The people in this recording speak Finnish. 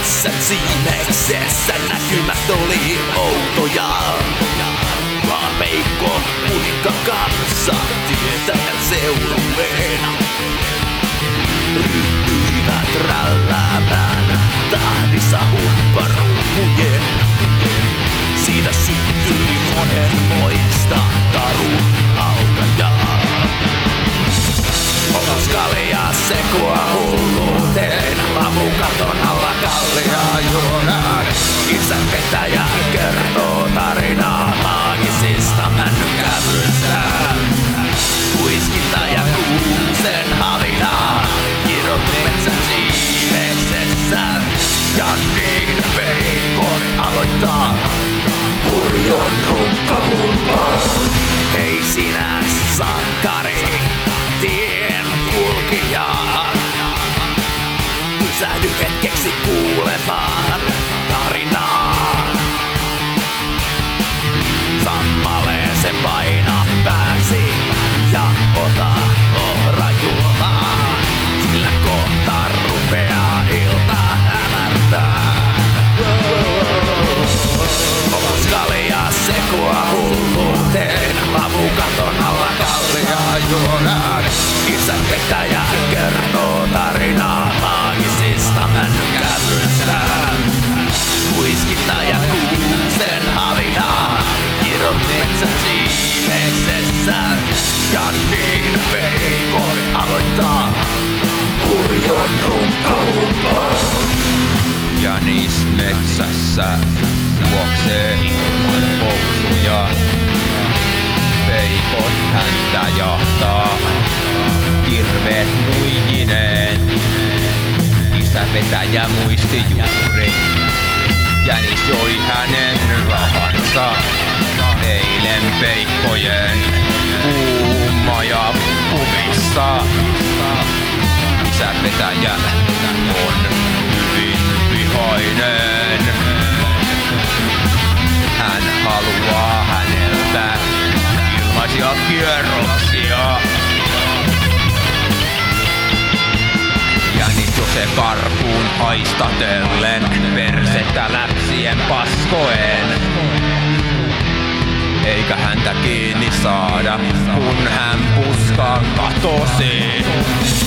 metsän siimeksessä näkymät oli outoja. Vaan Veikko Kuninkaan kanssa tietäjät seurueena ryhtyivät rälläämään tahdissa humpparuukujen. Siitä syttyi monenmoista tarun alkajaa. Oskalia sekoa hulluuteen, lamukaton alla kalliaa juodaan. Isän petäjä kertoo tarinaa maagisista männykävyistään. Kuiskinta ja kuusen havinaa, kirot metsän siimeksessä. Ja niin Veikko aloittaa hurjon runkkahumpaan. Hei sinä sankari, tien kulkija, pysähdy hetkeksi kuulemaan tarinaa. Sammaleeseen paina pääsi ja ota ohrajuomaa, sillä kohta rupeaa ilta hämärtää. Oskalia sekoa hulluuteen, lamukaton alla kalliaa juodaan. Isän petäjä kertoo tarinaa maagisista männykävyistään. Kuiskinta ja kuusen havinaa, kirot metsän siimeksessä. Ja niin Veikko aloittaa hurjon runkkahumpaan. Janis metsässä juoksee ilman housuja. Veikon häntä jahtaa kirveet nuijineen. Isä petäjä muisti juuri, Jänis joi hänen rahansa. Eilen peikkojen kuumaja puvissa. Isä petäjä on hyvin vihainen. Hän haluaa häneltä ilmaisia kierroksia. Jänis juoksee karkuun haistatellen, persettä läpsien paskoen. Eikä häntä kiinni saada, kun hän puskaan katosi.